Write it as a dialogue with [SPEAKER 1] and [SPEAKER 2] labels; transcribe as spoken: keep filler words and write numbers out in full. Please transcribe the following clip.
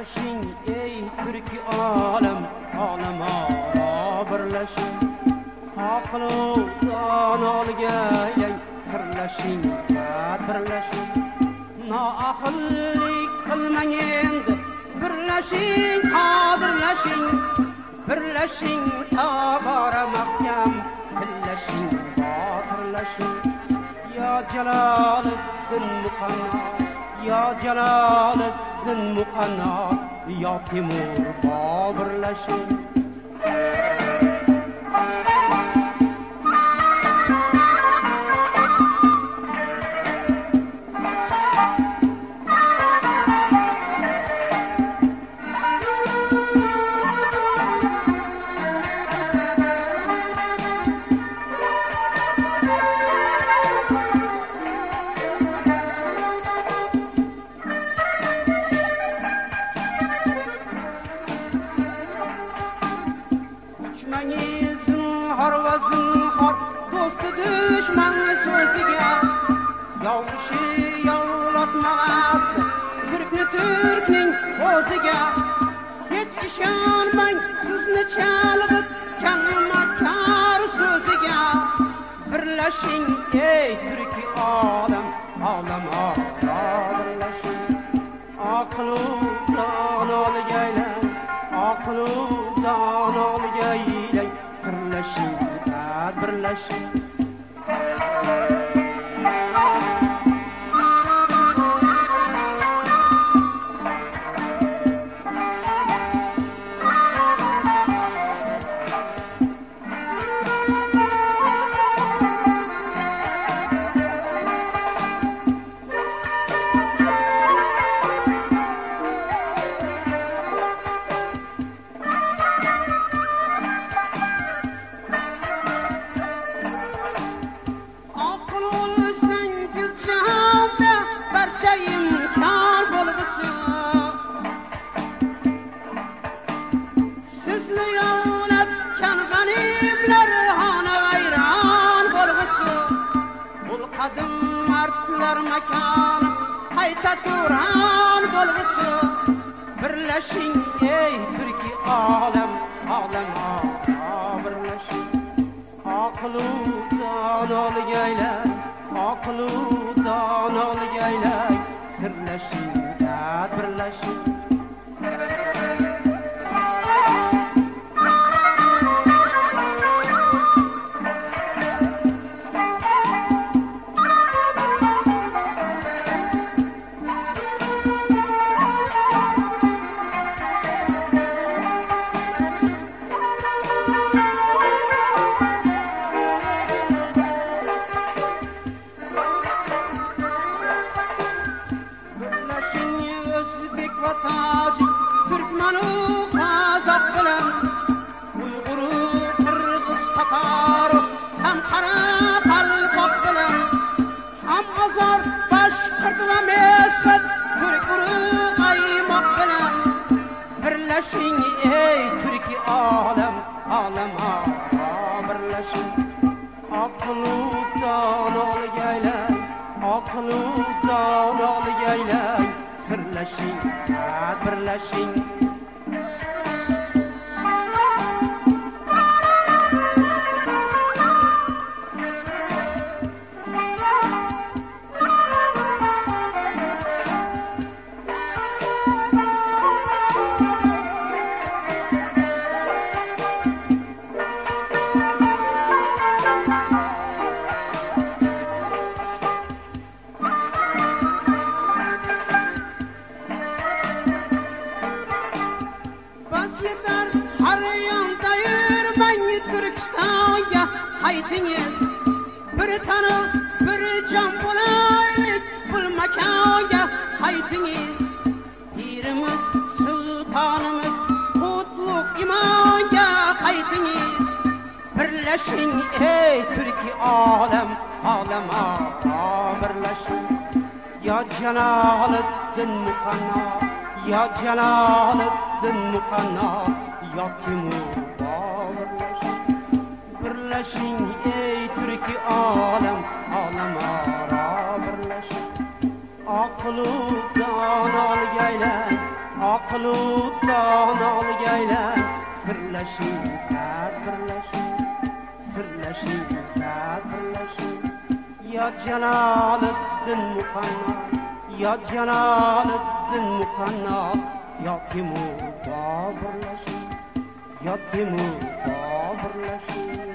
[SPEAKER 1] birlashing ey turki olam, olam aro birlashing. Aqlu donolga ey sirlashing, birlashing. Noahillik qilmang endi, birlashing, qodirlashing. Birlashing tobora mahkam, birlashing, botirlashing. Ya Jaloliddin Muqanno, ya Jaloliddin Muqanno, ya Temur Boburlashing. Türk'nin o'ziga yetisholmang sizni chalg'it kalmakar so'ziga. Birlashing ey turki olam, olam aro birlashing. Aqlu donolga aylan, aqlu donolga aylan, sirlashing, birlashing. Birlashing ey turki olam, olam aro birlashing. Aqlu donolga aylan, aqlu donolga aylan, sirlashing, birlashing. Birlashing ey turki olam, olam aro birlashing. Aqlu donolga aylan, aqlu donolga aylan, sirlashing, birlashing. Haytiniz bir tanı bir can bulaylik, bulmakaga haytiniz. Pirimiz sultanımız kutluk imanga haytiniz. Birlashing ey turki olam, olam aro birlashing. Ya Jaloliddin Muqanno, ya Jaloliddin Muqanno, ya Temur Boburlashing. Birlashing ey turki olam, olam aro birlashing. Aqlu donolga aylan, aqlu donolik aylan sirlashing tadbirlashing sirlashing tadbirlashing ya Jaloliddin Muqanno ya Jaloliddin Muqanno yoki Boburlashing yoki Boburlashing